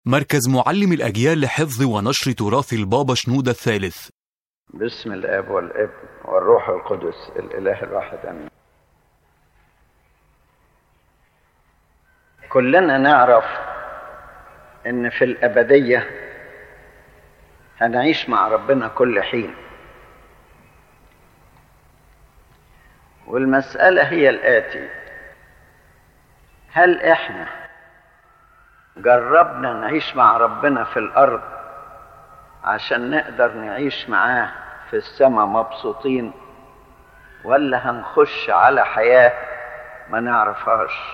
مركز معلم الأجيال لحفظ ونشر تراث البابا شنودة الثالث. باسم الآب والابن والروح القدس الإله الواحد آمين. كلنا نعرف إن في الأبدية هنعيش مع ربنا كل حين، والمسألة هي الآتي: هل إحنا جربنا نعيش مع ربنا في الأرض عشان نقدر نعيش معاه في السماء مبسوطين، ولا هنخش على حياة ما نعرفهاش؟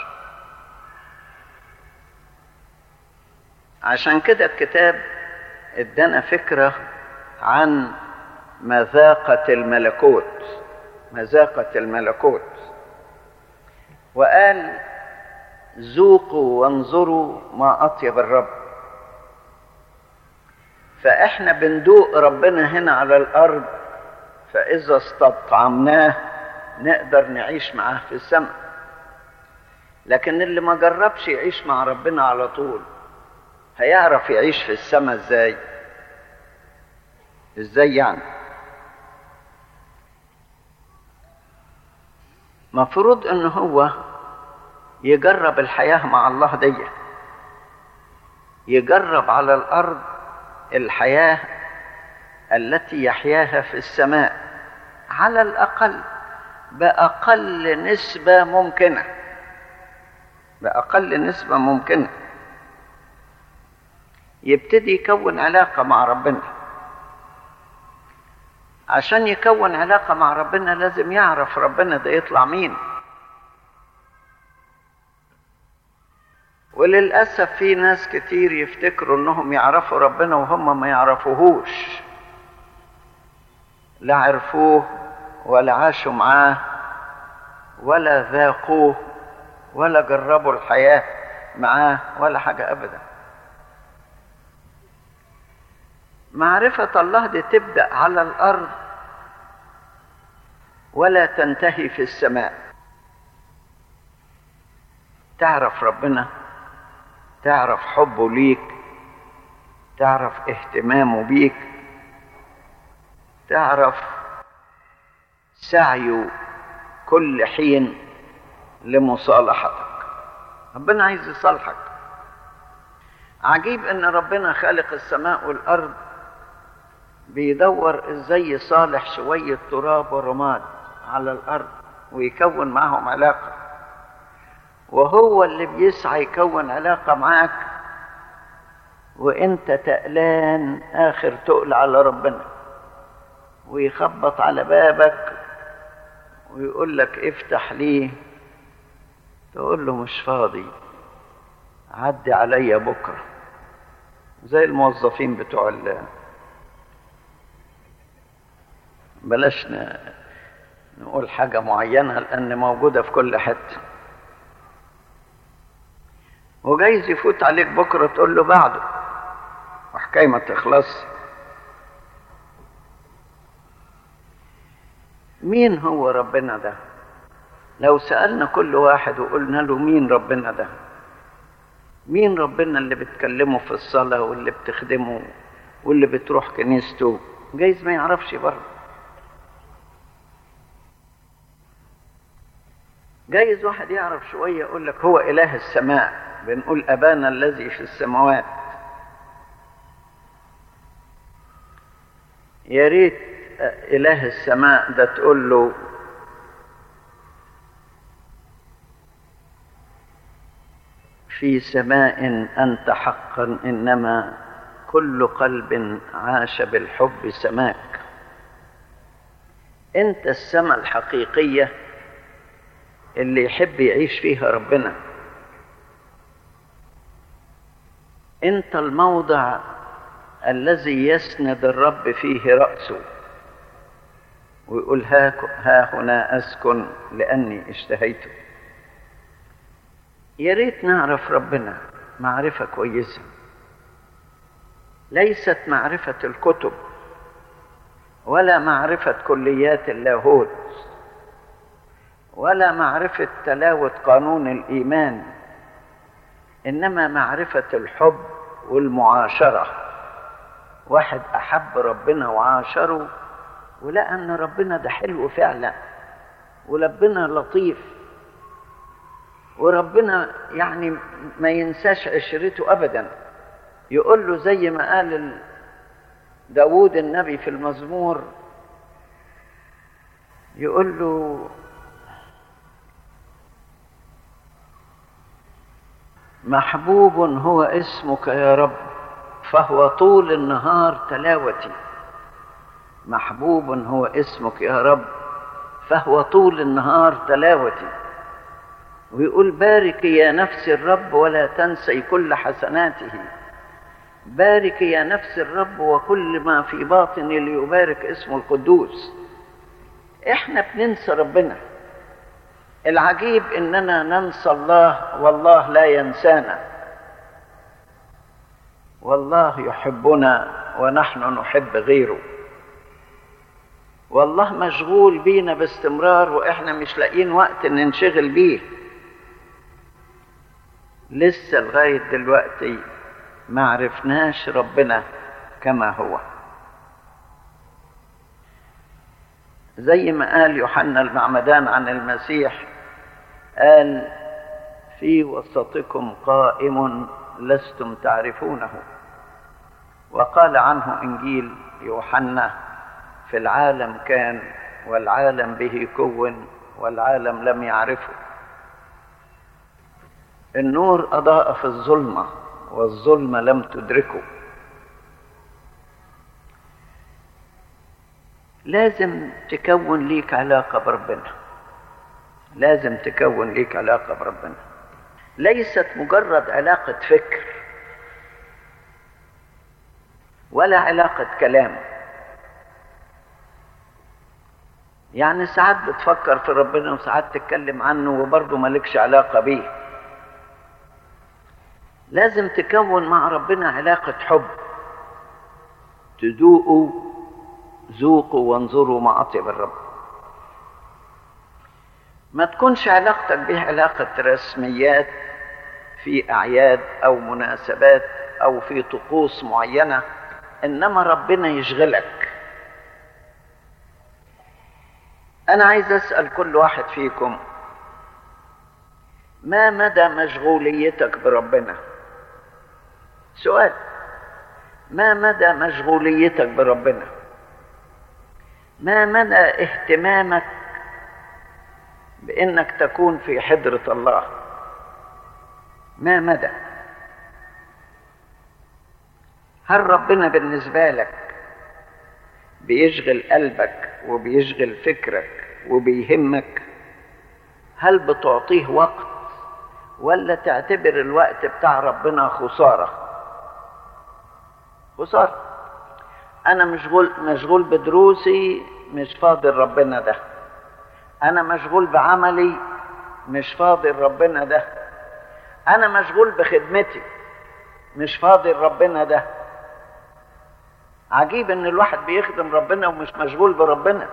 عشان كده الكتاب ادانا فكرة عن مذاقة الملكوت، وقال: ذوقوا وانظروا ما أطيب الرب. فإحنا بندوق ربنا هنا على الأرض، فإذا استطعمناه نقدر نعيش معاه في السماء. لكن اللي ما جربش يعيش مع ربنا على طول هيعرف يعيش في السماء ازاي يعني؟ مفروض ان هو يجرب الحياة مع الله دي، يجرب على الأرض الحياة التي يحياها في السماء على الأقل بأقل نسبة ممكنة. يبتدي يكون علاقة مع ربنا. عشان يكون علاقة مع ربنا لازم يعرف ربنا ده يطلع مين. وللأسف في ناس كتير يفتكروا انهم يعرفوا ربنا وهم ما يعرفوهوش، لا عرفوه ولا عاشوا معاه ولا ذاقوه ولا جربوا الحياة معاه ولا حاجة أبدا. معرفة الله دي تبدأ على الأرض ولا تنتهي في السماء. تعرف ربنا، تعرف حبه ليك، تعرف اهتمامه بيك، تعرف سعيه كل حين لمصالحتك. ربنا عايز يصالحك. عجيب ان ربنا خالق السماء والارض بيدور ازاي يصالح شوية تراب ورماد على الارض ويكون معهم علاقة، وهو اللي بيسعى يكون علاقة معاك وانت تقلان اخر تقل على ربنا، ويخبط على بابك ويقول لك افتح ليه، تقول له مش فاضي، عدي عليا بكرة. زي الموظفين بتوع بلاش نقول حاجة معينة لأن موجودة في كل حتة. وجايز يفوت عليك بكرة تقول له بعده، وحكاية ما تخلص. مين هو ربنا ده؟ لو سألنا كل واحد وقلنا له مين ربنا ده، مين ربنا اللي بتكلمه في الصلاة واللي بتخدمه واللي بتروح كنيسته، جايز ما يعرفش برضه. جايز واحد يعرف شوية يقول لك هو إله السماء، بنقول أبانا الذي في السماوات. يا ريت إله السماء ده تقول له في سماء أنت حقا، إنما كل قلب عاش بالحب سماك. أنت السماء الحقيقية اللي يحب يعيش فيها ربنا. أنت الموضع الذي يسند الرب فيه رأسه ويقول ها هنا أسكن لأني اشتهيته. يا ريت نعرف ربنا معرفة كويسة، ليست معرفة الكتب ولا معرفة كليات اللاهوت ولا معرفة تلاوة قانون الإيمان، إنما معرفة الحب والمعاشرة. واحد أحب ربنا وعاشره ولقى أن ربنا ده حلو فعلا، وربنا لطيف، وربنا يعني ما ينساش عشرته أبدا. يقول له زي ما قال داود النبي في المزمور، يقول له محبوب هو اسمك يا رب فهو طول النهار تلاوتي. محبوب هو اسمك يا رب فهو طول النهار تلاوتي. ويقول بارك يا نفس الرب ولا تنسي كل حسناته. بارك يا نفس الرب وكل ما في باطني ليبارك اسمه القدوس. احنا بننسى ربنا. العجيب اننا ننسى الله والله لا ينسانا. والله يحبنا ونحن نحب غيره. والله مشغول بينا باستمرار واحنا مش لاقيين وقت ننشغل بيه. لسه لغاية دلوقتي ما عرفناش ربنا كما هو. زي ما قال يوحنا المعمدان عن المسيح، قال في وسطكم قائم لستم تعرفونه. وقال عنه إنجيل يوحنا في العالم كان والعالم به كون والعالم لم يعرفه. النور أضاء في الظلمة والظلمة لم تدركه. لازم تكون ليك علاقة بربنا. لازم تكون ليك علاقة بربنا. ليست مجرد علاقة فكر ولا علاقة كلام. يعني ساعات بتفكر في ربنا وساعات تتكلم عنه وبرضه مالكش علاقة بيه. لازم تكون مع ربنا علاقة حب. ذوقوا وانظروا ما أطيب الرب. ما تكونش علاقتك به علاقة رسميات في أعياد أو مناسبات أو في طقوس معينة، إنما ربنا يشغلك. أنا عايز أسأل كل واحد فيكم، ما مدى مشغوليتك بربنا؟ سؤال، ما مدى مشغوليتك بربنا؟ ما مدى اهتمامك بأنك تكون في حضرة الله؟ ما مدى؟ هل ربنا بالنسبة لك بيشغل قلبك وبيشغل فكرك وبيهمك؟ هل بتعطيه وقت ولا تعتبر الوقت بتاع ربنا خسارة؟ خسارة. أنا مشغول بدروسي، مش فاضل ربنا ده. أنا مشغول بعملي، مش فاضل ربنا ده. أنا مشغول بخدمتي، مش فاضل ربنا ده. عجيب إن الواحد بيخدم ربنا ومش مشغول بربنا.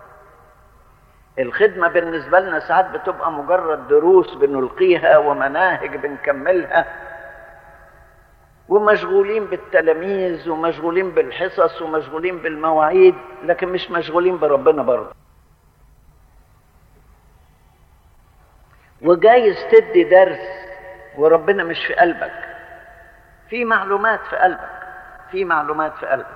الخدمة بالنسبة لنا ساعات بتبقى مجرد دروس بنلقيها ومناهج بنكملها، ومشغولين بالتلاميذ ومشغولين بالحصص ومشغولين بالمواعيد، لكن مش مشغولين بربنا برضه. وجايز تدي درس وربنا مش في قلبك. في معلومات في قلبك، في معلومات في قلبك.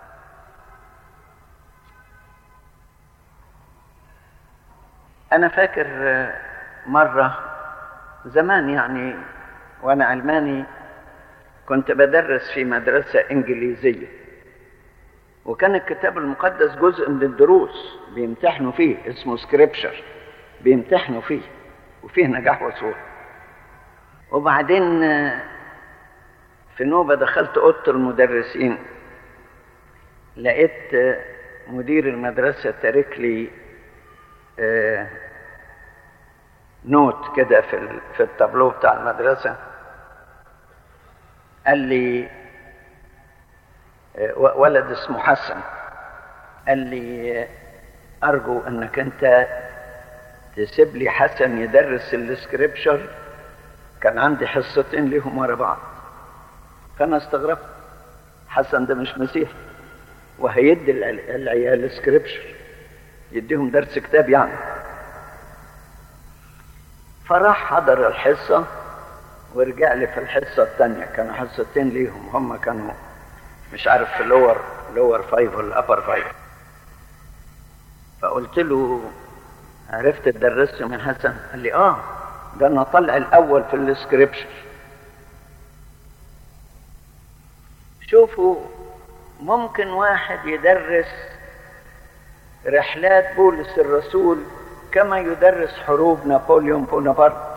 أنا فاكر مرة زمان يعني وأنا علماني كنت بدرس في مدرسة إنجليزية، وكان الكتاب المقدس جزء من الدروس بيمتحنوا فيه، اسمه سكريبشر، بيمتحنوا فيه وفيه نجاح وسهولة. وبعدين في نوبة دخلت أوضة المدرسين، لقيت مدير المدرسة تارك لي نوت كده في التابلو بتاع المدرسة. قال لي ولد اسمه حسن، قال لي أرجو أنك أنت تسيب لي حسن يدرس السكريبشر. كان عندي حصتين ليهم ورا بعض، فأنا استغربت، حسن ده مش مسيحي وهيدي العيال سكريبشر، يديهم درس كتاب يعني. فراح حضر الحصة ورجع لي في الحصة الثانية، كانوا حصتين ليهم، هم كانوا مش عارف في لور 5 ولا أبر 5. فقلت له عرفت تدرسه من حسن؟ قال لي ده أنا طلع الأول في السكريبشر. شوفوا، ممكن واحد يدرس رحلات بولس الرسول كما يدرس حروب نابليون بونابرت،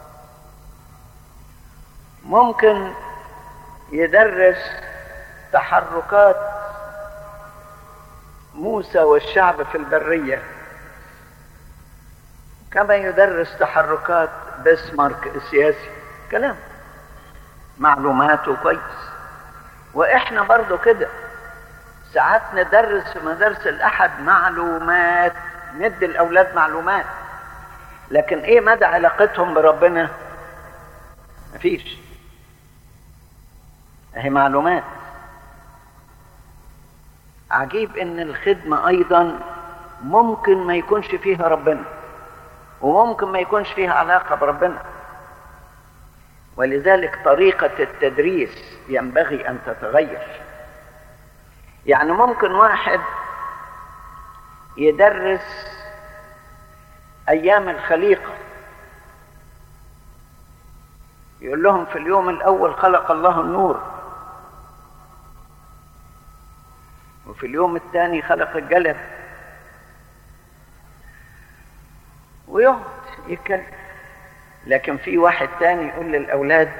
ممكن يدرس تحركات موسى والشعب في البرية كما يدرس تحركات بسمارك السياسي، كلام معلوماته كويس. واحنا برضو كده ساعات ندرس في مدارس الأحد معلومات، ندي الأولاد معلومات، لكن ايه مدى علاقتهم بربنا؟ مفيش، اهي معلومات. عجيب ان الخدمة ايضا ممكن ما يكونش فيها ربنا، وممكن ما يكونش فيها علاقة بربنا، ولذلك طريقة التدريس ينبغي ان تتغير. يعني ممكن واحد يدرس ايام الخليقة، يقول لهم في اليوم الاول خلق الله النور، وفي اليوم الثاني خلق الجلد، ويقعد يتكلم. لكن في واحد تاني يقول للأولاد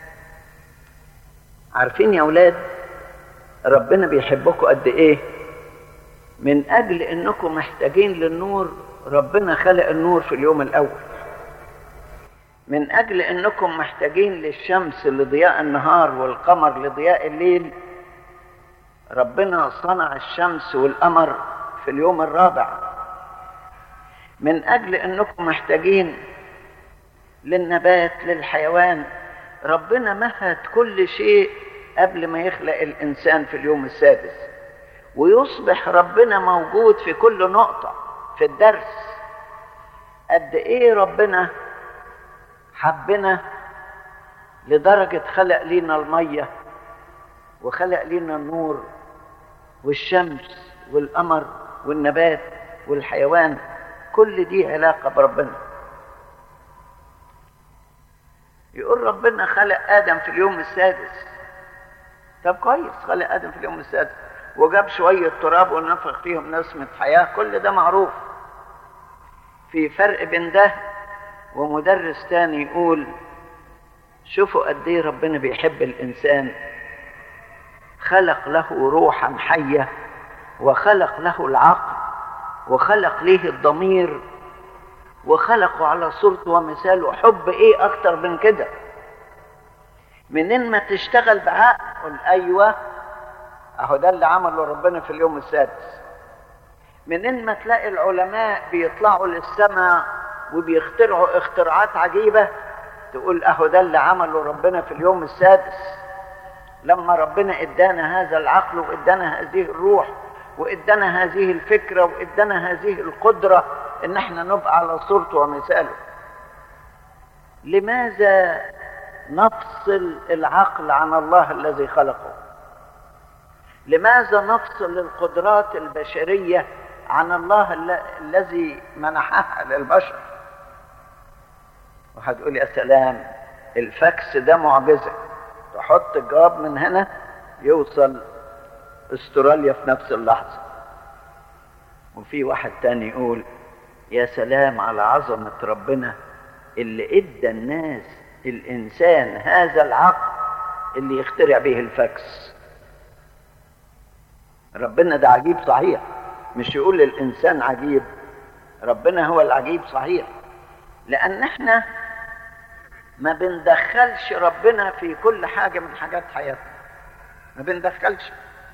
عارفين يا أولاد ربنا بيحبكم قد إيه؟ من أجل إنكم محتاجين للنور ربنا خلق النور في اليوم الأول. من أجل إنكم محتاجين للشمس لضياء النهار والقمر لضياء الليل ربنا صنع الشمس والقمر في اليوم الرابع. من أجل أنكم محتاجين للنبات للحيوان ربنا مهد كل شيء قبل ما يخلق الإنسان في اليوم السادس، ويصبح ربنا موجود في كل نقطة في الدرس. قد إيه ربنا حبنا لدرجة خلق لنا المية وخلق لنا النور والشمس والقمر والنبات والحيوان، كل دي علاقة بربنا. يقول ربنا خلق آدم في اليوم السادس، طب كويس، خلق آدم في اليوم السادس وجاب شوية تراب ونفخ فيهم نسمة حياة، كل ده معروف. في فرق بين ده ومدرس تاني يقول شوفوا قد ايه ربنا بيحب الإنسان، خلق له روحا حية وخلق له العقل وخلق ليه الضمير وخلقه على صورته ومثاله. حب ايه اكتر من كده؟ منين ما تشتغل بعقل قل ايوه اهو ده اللي عمله ربنا في اليوم السادس. منين ما تلاقي العلماء بيطلعوا للسماء وبيخترعوا اختراعات عجيبة تقول اهو ده اللي عمله ربنا في اليوم السادس، لما ربنا ادانا هذا العقل وادانا هذه الروح وادانا هذه الفكرة وادانا هذه القدرة ان احنا نبقى على صورته ومثاله. لماذا نفصل العقل عن الله الذي خلقه؟ لماذا نفصل القدرات البشرية عن الله الذي منحها للبشر؟ وهتقول يا سلام الفاكس ده معجزة، تحط الجواب من هنا يوصل استراليا في نفس اللحظة. وفي واحد تاني يقول يا سلام على عظمة ربنا اللي ادى الناس الانسان هذا العقل اللي يخترع به الفاكس. ربنا ده عجيب صحيح، مش يقول الانسان عجيب، ربنا هو العجيب صحيح، لان احنا ما بندخلش ربنا في كل حاجة من حاجات حياتنا، ما بندخلش.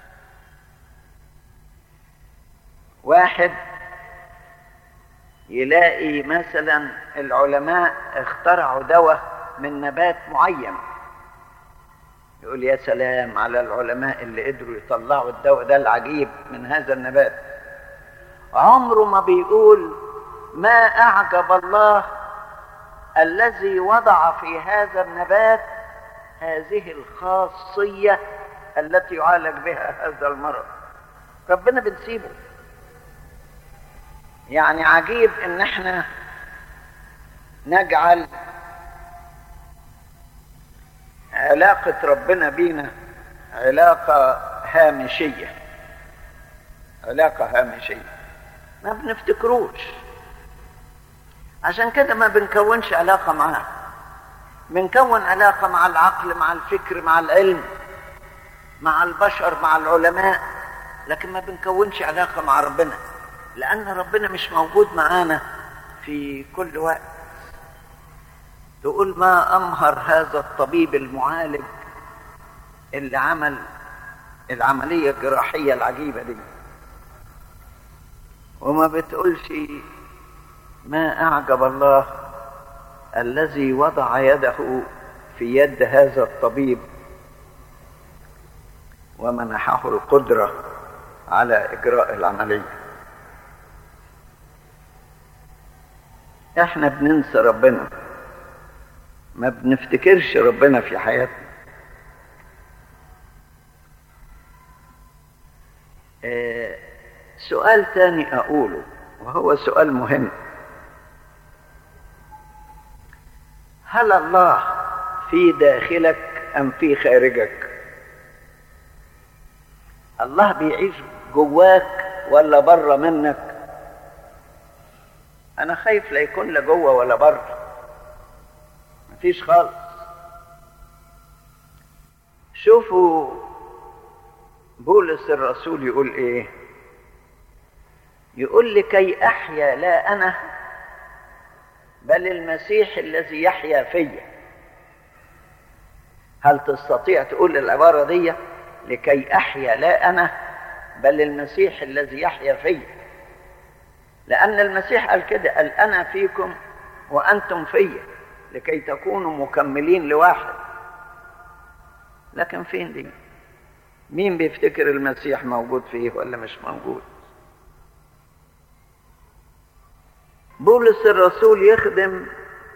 واحد يلاقي مثلا العلماء اخترعوا دواء من نبات معين، يقول يا سلام على العلماء اللي قدروا يطلعوا الدواء ده العجيب من هذا النبات. عمره ما بيقول ما أعجب الله الذي وضع في هذا النبات هذه الخاصية التي يعالج بها هذا المرض. ربنا بنسيبه. يعني عجيب ان احنا نجعل علاقة ربنا بينا علاقة هامشية، علاقة هامشية ما بنفتكروش. عشان كده ما بنكونش علاقة معاه. بنكون علاقة مع العقل، مع الفكر، مع العلم، مع البشر، مع العلماء، لكن ما بنكونش علاقة مع ربنا، لأن ربنا مش موجود معانا في كل وقت. تقول ما أمهر هذا الطبيب المعالج اللي عمل العملية الجراحية العجيبة دي، وما بتقولش ما أعجب الله الذي وضع يده في يد هذا الطبيب ومنحه القدرة على إجراء العملية. احنا بننسى ربنا، ما بنفتكرش ربنا في حياتنا. سؤال تاني أقوله وهو سؤال مهم: هل الله في داخلك أم في خارجك؟ الله بيعيش جواك ولا بره منك؟ أنا خايف لا يكون لا جوه ولا بره، مفيش خالص. شوفوا بولس الرسول يقول إيه؟ يقول لكي أحيا لا أنا بل المسيح الذي يحيا فيا. هل تستطيع تقول العبارة دي؟ لكي أحيا لا أنا بل المسيح الذي يحيا فيا. لأن المسيح قال كده، قال أنا فيكم وأنتم فيا لكي تكونوا مكملين لواحد. لكن فين دي؟ مين بيفتكر المسيح موجود فيه ولا مش موجود؟ بولس الرسول يخدم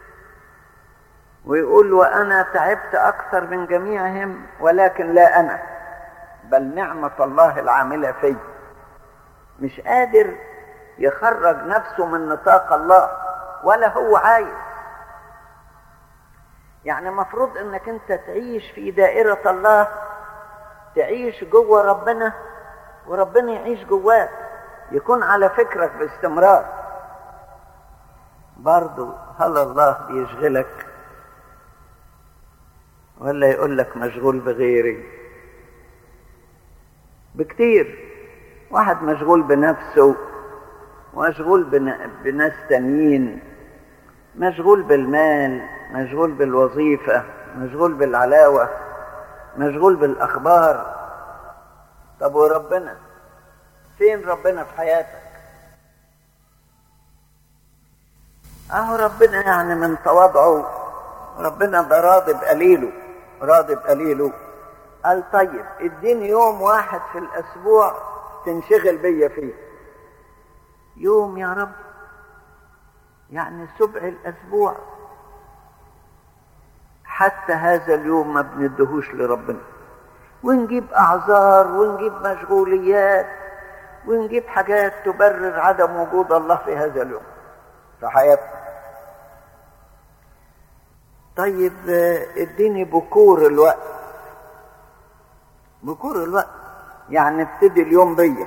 ويقول وأنا تعبت أكثر من جميعهم ولكن لا أنا بل نعمة الله العاملة في. مش قادر يخرج نفسه من نطاق الله ولا هو عايز. يعني مفروض انك انت تعيش في دائرة الله، تعيش جوه ربنا وربنا يعيش جواك، يكون على فكرك باستمرار. برضو هل الله بيشغلك ولا يقول لك مشغول بغيري؟ بكتير واحد مشغول بنفسه، مشغول بناس تانيين، مشغول بالمال، مشغول بالوظيفة، مشغول بالعلاوة، مشغول بالأخبار. طب وربنا فين؟ ربنا في حياتك؟ اهو ربنا يعني من تواضعه، ربنا ده راضي بقليله، راضي بقليله. قال طيب اديني يوم واحد في الاسبوع تنشغل بيا فيه. يوم يا رب؟ يعني سبع الاسبوع. حتى هذا اليوم ما بندهوش لربنا، ونجيب اعذار ونجيب مشغوليات ونجيب حاجات تبرر عدم وجود الله في هذا اليوم في حياتنا. طيب اديني بكور الوقت، بكور الوقت يعني ابتدي اليوم بيا.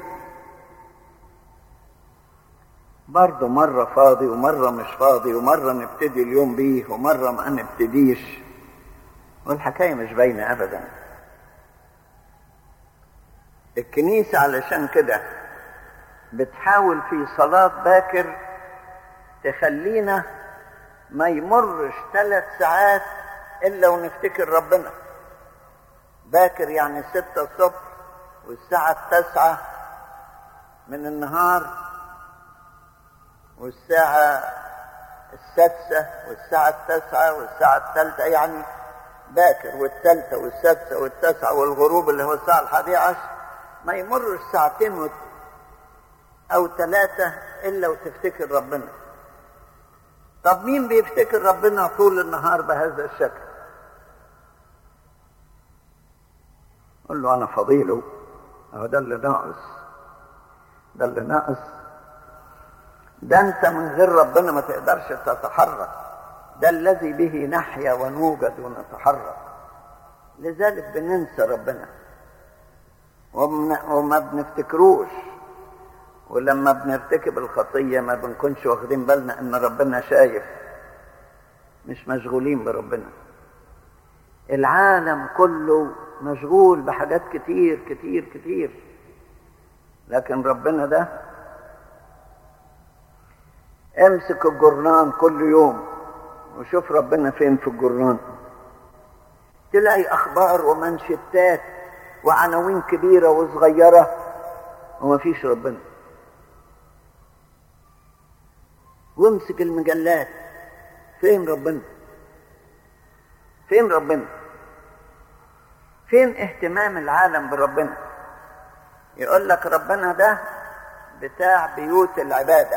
برضه مرة فاضي ومرة مش فاضي، ومرة نبتدي اليوم بيه ومرة ما نبتديش، والحكاية مش باينة أبدا. الكنيسة علشان كده بتحاول في صلاة باكر تخلينا ما يمرش 3 ساعات إلا ونفتكر ربنا. باكر يعني 6 الصبح والساعة 9 من النهار والساعة 6 والساعة 9 والساعة 3، يعني باكر والثالثة والسادسة والتاسعة والغروب اللي هو الساعة 11، ما يمرش ساعتين أو 3 إلا وتفتكر ربنا. طب مين بيفتكر ربنا طول النهار بهذا الشكل؟ قل له أنا فضيله، أهو ده اللي ناقص، ده اللي ناقص. ده أنت من غير ربنا ما تقدرش تتحرك، ده الذي به نحيا ونوجد ونتحرك. لذلك بننسى ربنا وما بنفتكروش، ولما بنرتكب الخطية ما بنكونش واخدين بالنا ان ربنا شايف، مش مشغولين بربنا. العالم كله مشغول بحاجات كتير كتير كتير، لكن ربنا ده امسك الجرنان كل يوم وشوف ربنا فين في الجرنان، تلاقي اخبار ومنشطات وعناوين كبيرة وصغيرة ومفيش ربنا. وامسك المجلات، فين ربنا؟ فين ربنا؟ فين اهتمام العالم بربنا؟ يقول لك ربنا ده بتاع بيوت العبادة،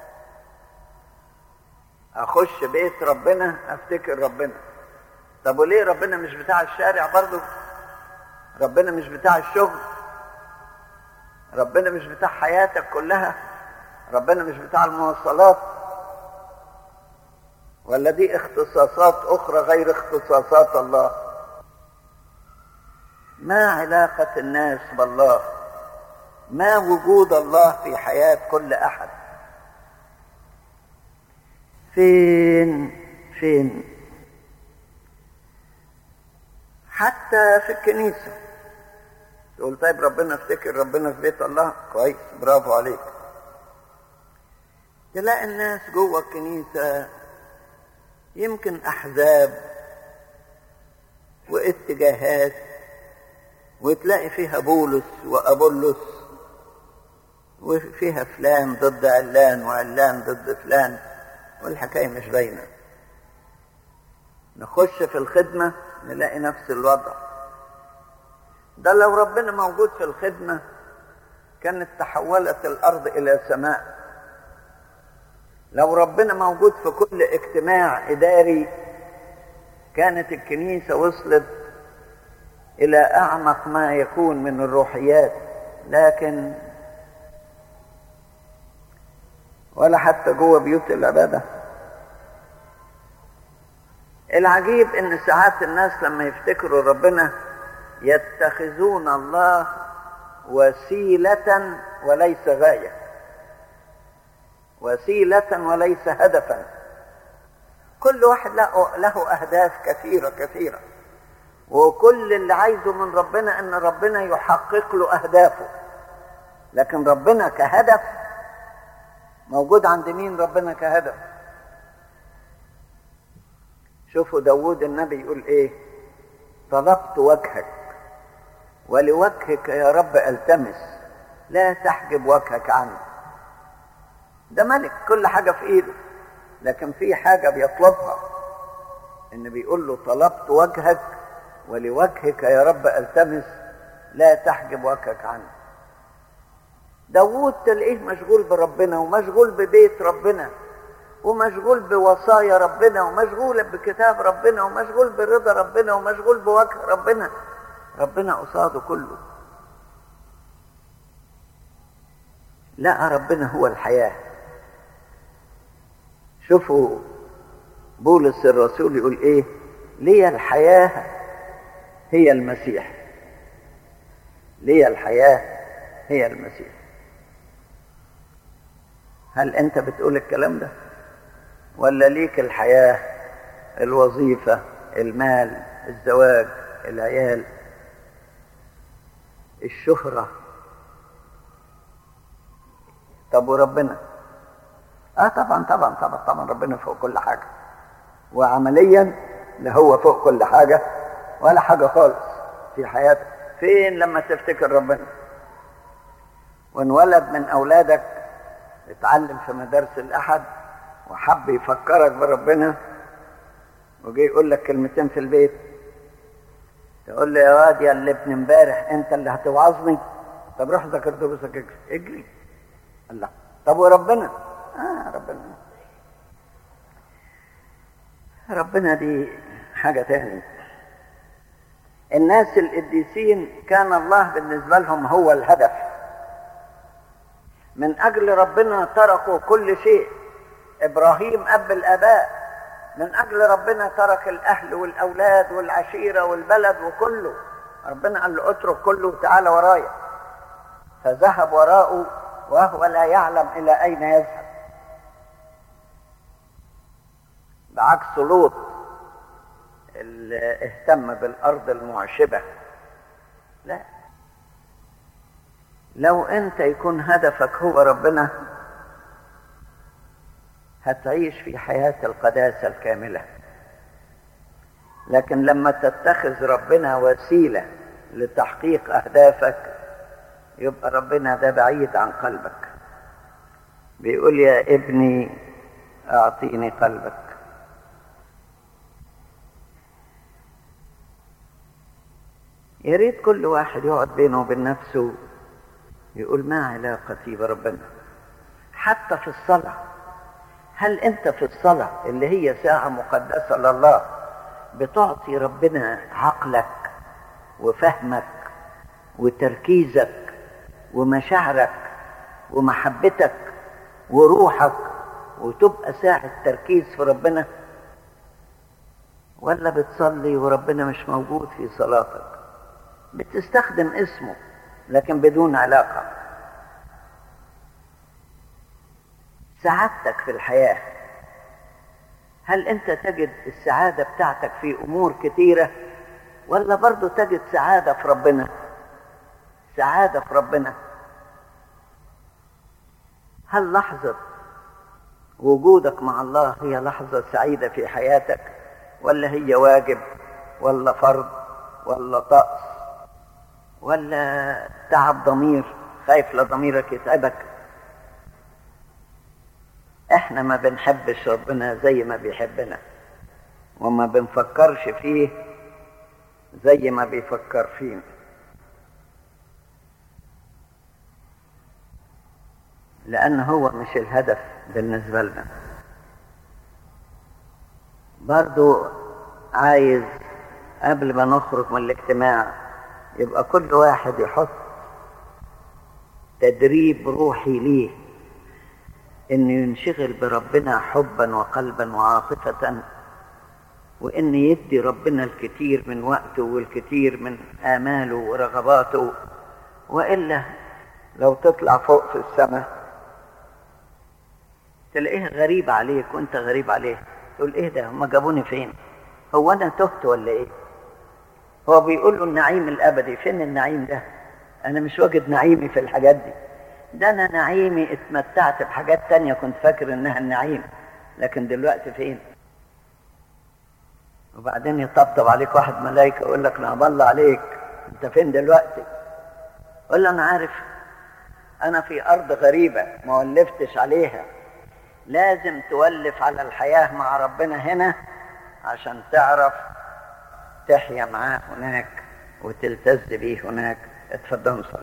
اخش بيت ربنا افتكر ربنا. طب وليه ربنا مش بتاع الشارع برضه؟ ربنا مش بتاع الشغل؟ ربنا مش بتاع حياتك كلها؟ ربنا مش بتاع المواصلات؟ ولا دي اختصاصات اخرى غير اختصاصات الله؟ ما علاقة الناس بالله؟ ما وجود الله في حياة كل احد؟ فين؟ حتى في الكنيسة تقول طيب ربنا، افتكر ربنا في بيت الله، كويس، برافو عليك. تلاقي الناس جوه الكنيسة يمكن أحزاب واتجاهات، وتلاقي فيها بولس وأبولس، وفيها فلان ضد علان وعلان ضد فلان، والحكاية مش باينة. نخش في الخدمة نلاقي نفس الوضع ده. لو ربنا موجود في الخدمة كانت تحولت الأرض إلى سماء. لو ربنا موجود في كل اجتماع إداري كانت الكنيسة وصلت إلى أعمق ما يكون من الروحيات، لكن ولا حتى جوه بيوت العبادة. العجيب ان ساعات الناس لما يفتكروا ربنا يتخذون الله وسيلة وليس غاية، وسيلة وليس هدفا. كل واحد له أهداف كثيرة كثيرة، وكل اللي عايزه من ربنا ان ربنا يحقق له أهدافه، لكن ربنا كهدف موجود عند مين؟ ربنا كهدف. شوفوا داود النبي يقول ايه؟ طلبت وجهك ولوجهك يا رب التمس، لا تحجب وجهك عني. ده ملك كل حاجة في ايده، لكن في حاجة بيطلبها، ان بيقول له طلبت وجهك ولوجهك يا رب التمس، لا تحجب وجهك عني. داود تلاقيه مشغول بربنا، ومشغول ببيت ربنا، ومشغول بوصايا ربنا، ومشغول بكتاب ربنا، ومشغول برضا ربنا، ومشغول بوجه ربنا. ربنا قصاده كله. لا، ربنا هو الحياة. شوفوا بولس الرسول يقول ايه؟ لي الحياة هي المسيح، لي الحياة هي المسيح. هل انت بتقول الكلام ده؟ ولا ليك الحياة الوظيفة، المال، الزواج، العيال، الشهرة؟ طب وربنا؟ طبعا ربنا فوق كل حاجة، وعمليا لا هو فوق كل حاجة ولا حاجة خالص في حياتك. فين لما تفتكر ربنا؟ وانولد من أولادك اتعلم في مدارس الأحد وحب يفكرك بربنا، وجي يقول لك كلمتين في البيت، تقول لي يا واد يا اللي ابن امبارح انت اللي هتوعظني؟ طب روح ذاكر دروسك اجري. الله. طب وربنا؟ ربنا دي حاجة تاني. الناس القديسين كان الله بالنسبة لهم هو الهدف. من أجل ربنا تركوا كل شيء. إبراهيم أب الآباء من أجل ربنا ترك الأهل والأولاد والعشيرة والبلد وكله. ربنا قال له اترك كله وتعالى ورايا، فذهب وراءه وهو لا يعلم إلى أين يذهب. بعكس لوط اللي اهتم بالأرض المعشبة. لا، لو أنت يكون هدفك هو ربنا هتعيش في حياة القداسة الكاملة. لكن لما تتخذ ربنا وسيلة لتحقيق أهدافك يبقى ربنا ده بعيد عن قلبك. بيقول يا ابني أعطيني قلبك. يا ريت كل واحد يقعد بينه وبين نفسه يقول ما علاقتي بربنا. حتى في الصلاة، هل أنت في الصلاة اللي هي ساعة مقدسة لله بتعطي ربنا عقلك وفهمك وتركيزك ومشاعرك ومحبتك وروحك وتبقى ساعة تركيز في ربنا؟ ولا بتصلي وربنا مش موجود في صلاتك، بتستخدم اسمه لكن بدون علاقة؟ سعادتك في الحياة، هل أنت تجد السعادة بتاعتك في أمور كتيرة ولا برضو تجد سعادة في ربنا؟ سعادة في ربنا. هل لحظة وجودك مع الله هي لحظة سعيدة في حياتك ولا هي واجب ولا فرض ولا طقس ولا تعب ضمير خايف لضميرك يتعبك؟ احنا ما بنحبش ربنا زي ما بيحبنا وما بنفكرش فيه زي ما بيفكر فينا. لأن هو مش الهدف بالنسبة لنا. برضو عايز قبل ما نخرج من الاجتماع يبقى كل واحد يحط تدريب روحي ليه إنه ينشغل بربنا حبا وقلبا وعاطفة، وإن يدي ربنا الكثير من وقته والكثير من آماله ورغباته. وإلا لو تطلع فوق في السماء تلاقيه غريب عليك وانت غريب عليه، تقول ايه ده، هم جابوني فين؟ هو انا تهت ولا ايه؟ هو بيقول له النعيم الابدي، فين النعيم ده؟ انا مش واجد نعيمي في الحاجات دي، ده انا نعيمي اتمتعت بحاجات تانية كنت فاكر انها النعيم، لكن دلوقتي فين؟ وبعدين يطبطب عليك واحد ملايكة يقول لك نعم الله عليك، انت فين دلوقتي؟ قول له انا عارف انا في ارض غريبة ما ولفتش عليها. لازم تولف على الحياة مع ربنا هنا عشان تعرف تحيا معاه هناك وتلتز بيه هناك. اتفضلوا.